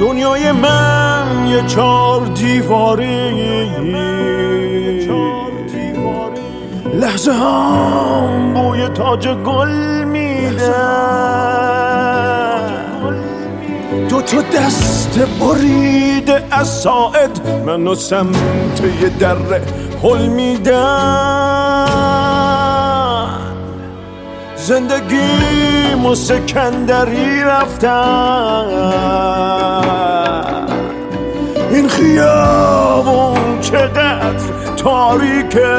دنیای من یه 4 دیواری، لحظه هم بوی تاج گل میده، 2 دست بریده از ساعد منو سمت یه دره هل میدن. زندگیمو سکندری رفتن، این خیابون چقدر تاریکه،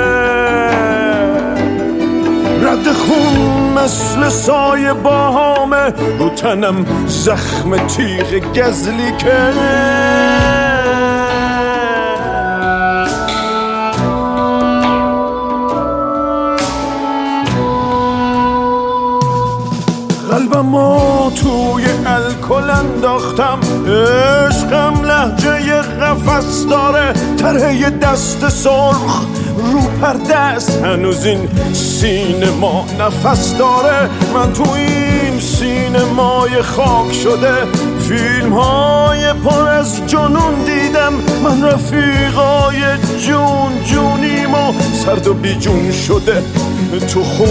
رد خون مثل سایه باهامه، رو تنم زخم تیغ گزلی که قلبمو توی الکل انداختم، عشقم لهجه قفس داره، طرح دست سرخ رو پرده است، هنوز این سینما نفس داره. من تو این سینمای خاک شده فیلم های پر از جنون دیدم، من رفیقای جون جونیم و سرد و بیجون شده تو خون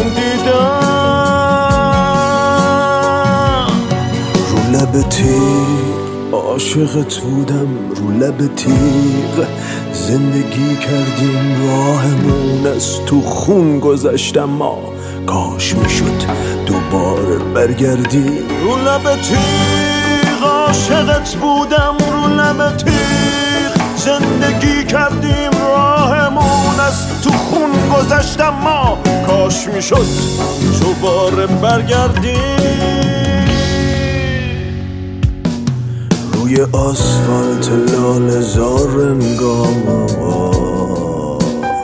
دیدم. رو لب تیغ عاشقت بودم، رو لب تیغ زندگی کردیم، راهمون از تو خون گذشتم، ما کاش میشد دوباره برگردیم. رو لب تیغ عاشقت بودم، رو لب تیغ زندگی کردیم، راهمون از تو خون گذشتم، ما کاش میشد دوباره برگردیم. روی آسفالت لاله زار انگار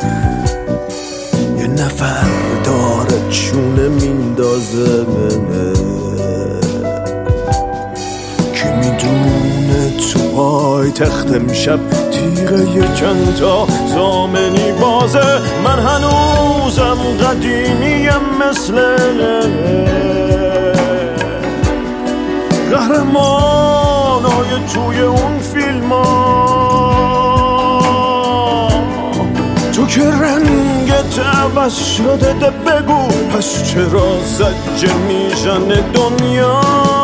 یه نفر داره چونه میندازه منه، کی میدونه تو پای تخت امشب تیغه یه چند تا زامنی بازه. من هنوزم قدیمیم مثل قهرمانای توی اون فیلم ها، تو که رنگت عوض شده، ده بگو پس چرا زجه میزنه دنیا.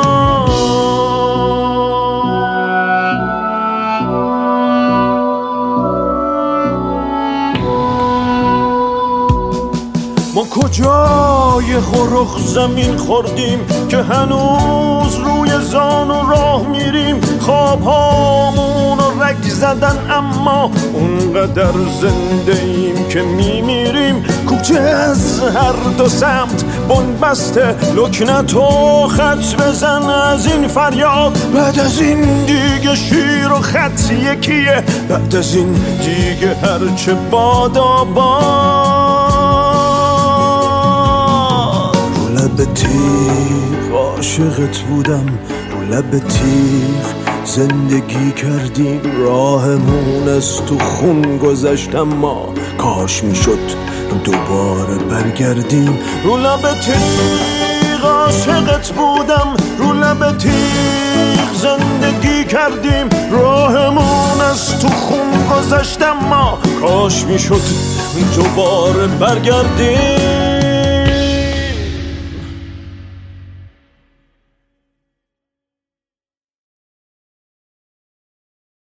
ما کجای خرخ زمین خوردیم که هنوز روی زانو راه میریم، خواب هامون رو رگ زدن اما اونقدر زنده ایم که میمیریم. کوچه از هر 2 سمت بنبسته، لکنت و خط بزن از این فریاد، بعد از این دیگه شیر و خط یکیه، بعد از این دیگه هرچه بادا لب تیغ عاشقت بودم، رو لب تیغ زندگی کردیم، راهمون از تو خون گذشتم، ما کاش میشد دوباره برگردیم. رو لب تیغ عاشقت بودم، رو لب تیغ زندگی کردیم، راهمون از تو خون گذشتم، ما کاش میشد دوباره برگردیم.